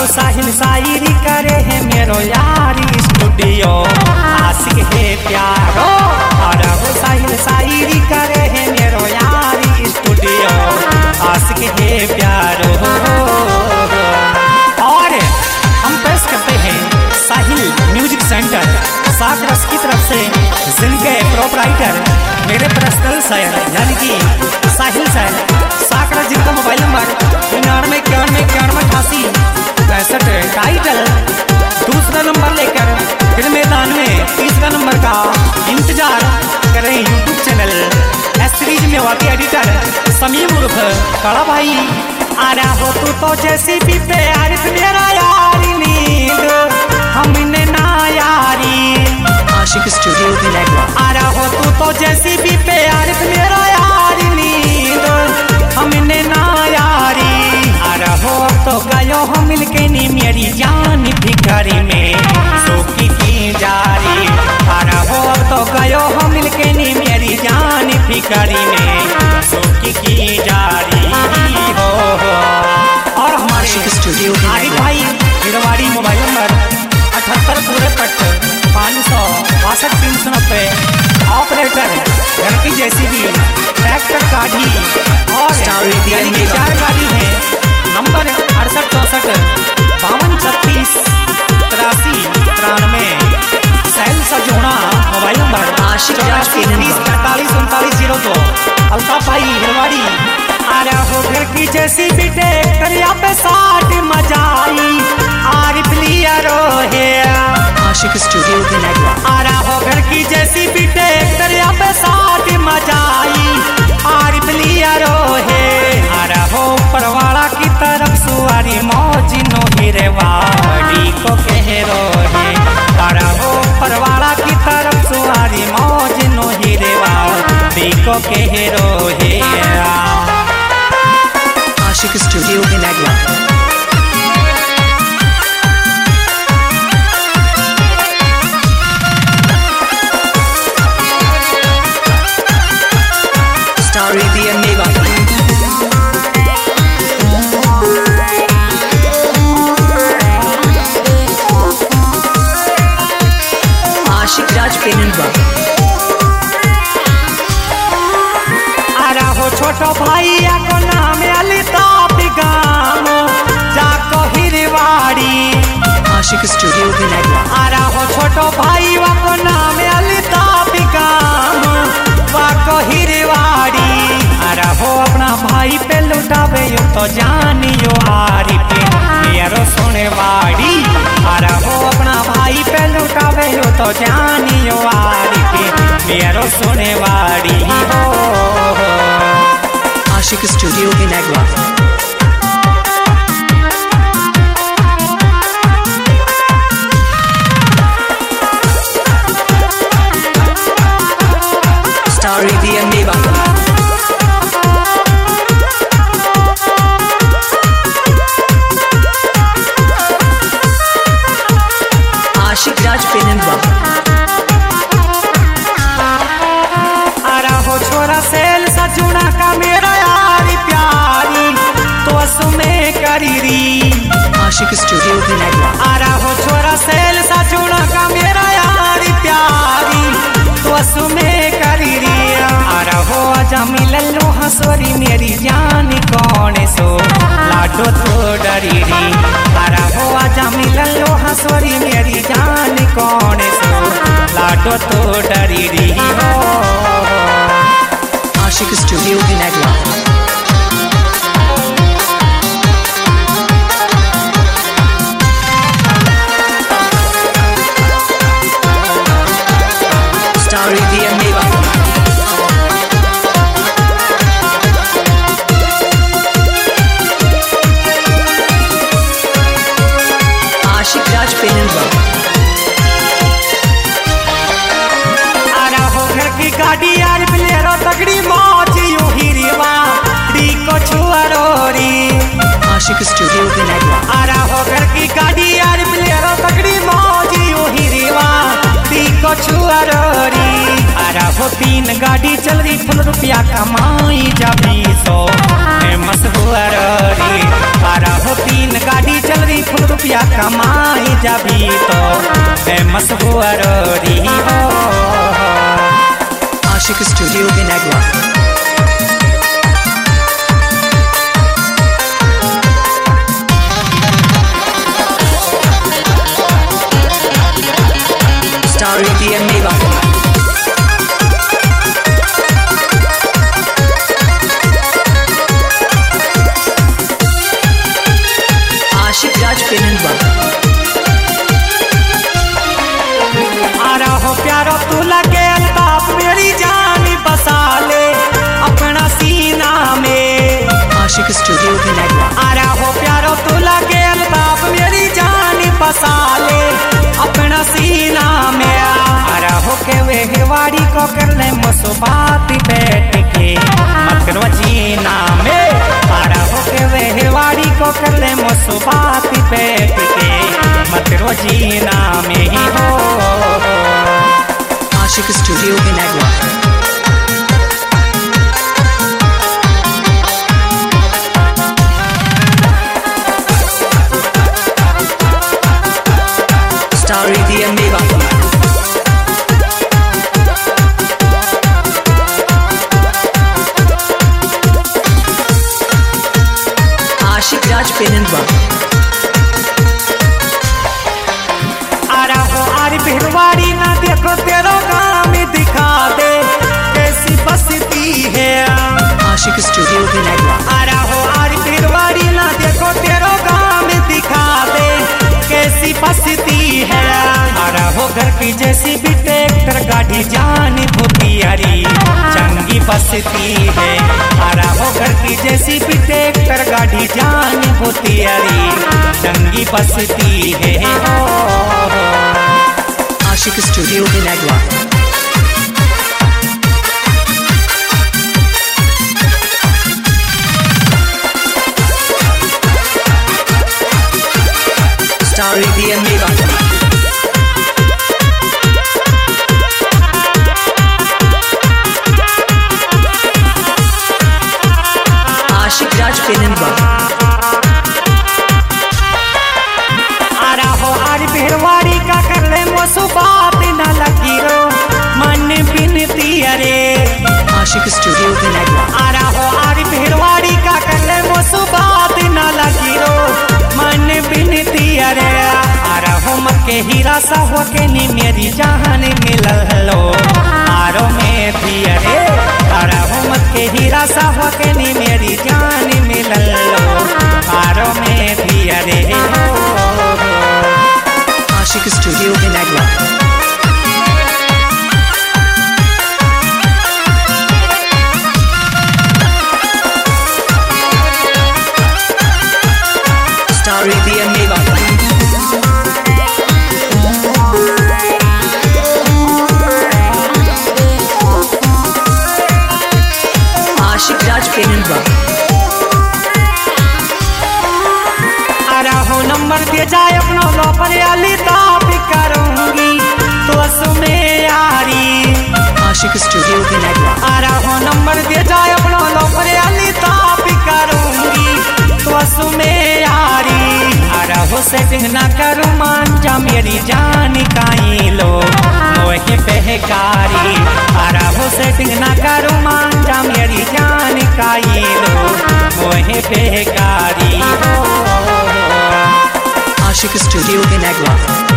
साहिल शायरी करे है मेरो यारी स्टूडियो आशिक है प्यारो। और हो साहिल शायरी करे है मेरो यारी स्टूडियो आशिक है प्यारो। और हम पेश करते हैं साहिल म्यूजिक सेंटर साकरस की तरफ से, जिनके प्रोपराइटर मेरे पर्सनल शायर यानी कि साहिल शायर साकरस, जिनका मोबाइल नंबर 9991918865। टाइटल दूसरा नंबर लेकर फिर मैदान में तीसरा नंबर का इंतजार करें। यूट्यूब चैनल एस सीरीज में वाकई एडिटर समीम उर्फ कड़ा भाई। आ रहा हो तू तो जैसी भी प्यार मेरा यारी नींद हमने ना यारी आशिक स्टूडियो भी लगवा। आ रहा हो तू तो जैसी भी प्यार मेरा यारी नींद हमने ना यारी। आ रहा हो तो गयो हम मिलके नी मेरी जान भिखारी में सोकी की जारी। आ रहा हो तो गयो हम मिलके नी मेरी जान भिखारी में सोकी की जारी हो। और हमारे स्टूडियो आरिफ भाई गिरवाड़ी मोबाइल नंबर 78 पूरे पट 562 390। ऑपरेटर घर की जैसी भी ट्रैक्टर गाड़ी और यानी कि 4 गाड़ी है। नंबर 68 64 52 36 93। सैल सजोना मोबाइल नंबर आशिक राज 43 39 02। अल्ताफ भाई गिरवाड़ी। आ रहा हो घर की जैसी भी ट्रैक्टर पे 60 मजाई आरिफ लिया रो है आशिक स्टूडियो भी लगवा। आ रहा हो घर की जैसी भी ट्रैक्टर पे 60 मजाई आरिफ लिया रो है। आ रहा हो परवाड़ा की तरफ सुवारी मौज नो हिरवाड़ी को कह रो है। आ रहा हो परवाड़ा की तरफ सुवारी मौज नो हिरवाड़ी को कह रो है। आशिक स्टूडियो भी लगवा। आशिक राज पेनवा। आ रहा हो छोटो भैया को नाम अलिताफ गाम जाको हिरवाड़ी आशिक स्टूडियो भी लगवा। आ रहा हो छोटो भाई को नाम अलिताफ गाम वाको हिरवाड़ी। आ रहा हो अपना भाई पे लुटावे यो तो जानियो आरिफ मेरो सोने वाड़ी। आ रहा हो अपना भाई पे लुटावे यो तो जानियो आरिफ मेरो सोने वाड़ी हो। आशिक स्टूडियो भी लगवा। आशिक राज पेनवा। आ रहा हो छोरा सेल सजुना का मेरा यारी प्यारी तो असुमें करीरी आशिक स्टूडियो भी लगवा। आ रहा हो छोरा सेल सजुना का मेरा यारी प्यारी तो असुमें करीरी। आ रहा हो आजा मिललो हंसोरी मेरी जान कौन सो लाडो तो डरीरी। आ रहा हो आजा मिललो हंसोरी मेरी जान कौन सो लाडो तो डरीरी हो। आशिक स्टूडियो भी लगवा। आशिक राज पेनवा। आ रहा हो घर की गाड़ी यार बिलेरो तगड़ी मौज यू हिरवा डी को छुआरोरी आशिक स्टूडियो भी लगवा। आ रहा हो घर की गाड़ी यार बिलेरो तगड़ी मौज यू हिरवा डी को छुआरोरी। आ रहा हो 3 गाड़ी चल रही फुल रुपया कमाई जा 20 फेमस हुआ री। आ रहा हो 3 गाड़ी चल रही खूब रुपया कमाई जभी तो फेमस हुआ री हो। Ashik Studio Vinagua. Starring DM Meva. Ashik Raj Pinanwa. आ रहो प्यारो तू लगे अल्ताफ मेरी जान बसा ले अपना सीना में। Ashik Studio Vinagua. आ रहो प्यारो तू लगे अल्ताफ मेरी जान बसा ले अपना सीना में। आ रहो के वे हिवाड़ी को कर ले मुसबात बैठ के मत करो जीना में। आ रहो के वे हिवाड़ी को कर ले मुसबात बैठ के मत करो जीना में ही हो। Ashik Studio Vinagua. Starring DM Meva. Ashik Raj Pinanwa. आ रहो आर भिरवाड़ी ना देखो तेरा काम दिखा दे कैसी बसती है। Ashik Studio Vinagua. आ रहो आर भिरवाड़ी ना देखो तेरा काम दिखा दे कैसी बसती है। आ रहो घर की जैसी भी ट्रैक्टर गाड़ी जान भूतियारी चंगी बसती है। आ रहो घर की जैसी भी ट्रैक्टर गाड़ी जान भूतियारी चंगी बसती है। Ashik Studio Vinagua. Starring DM Meva. Ashik Raj Pinanwa. आ रहो आर भिरवाड़ी का कर ले मोसु बात न लगी रो मन बिनती अरे। Ashik Studio Vinagua. आ रहो आर भिरवाड़ी का कर ले मोसु बात न लगी रो मन बिनती अरे। आ रहो मके हीरा सा हो के नी मेरी जान मिलल लो आरो में भी अरे। आ रहो मके हीरा सा हो के नी मेरी जान मिलल लो आरो में भी अरे। Ashik Studio Vinagua. Starring DM Meva. Ashik Raj Pinanwa. आ रहो नंबर दे जाए अपना लो पर अली ताप करूंगी तो सुने यारी। Ashik Studio Vinagua. आ रहो नंबर दे जाए अपना लो पर अली ताप करूंगी तो सुने यारी। आ रहो सेटिंग ना करूं मान जा मेरी जान काई लो मोहे बेकारी। आ रहो सेटिंग ना करूं मान जा मेरी जान काई लो मोहे बेकारी। Ashik Studio Vinagua.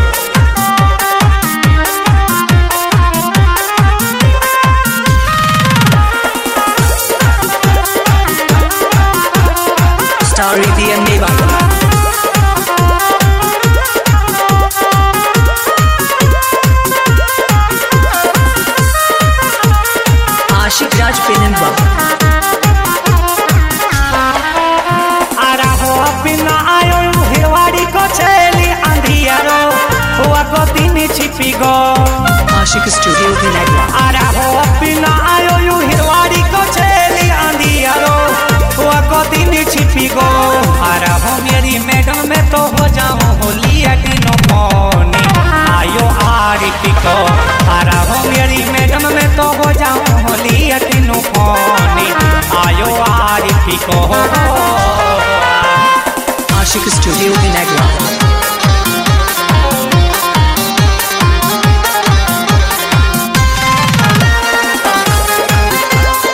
Starring DM Meva. Ashik Raj Pinanwa. आ रहो बिना आयो हिरवाड़ी को चली अंधियारो हुआ को दिन छिपी गो। Ashik Studio Vinagua. आ रहो बिना आयो यू हिरवाड़ी को चली अंधियारो हुआ को दिन छिपी गो। आ रहो मेरी मैडम में तो हो जाऊं होली अटिनो मोनी आयो आरी पिको। आ रहो मेरी मैडम में तो हो जाऊं होली अटिनो मोनी आयो आरी पिको। Ashik Studio Vinagua.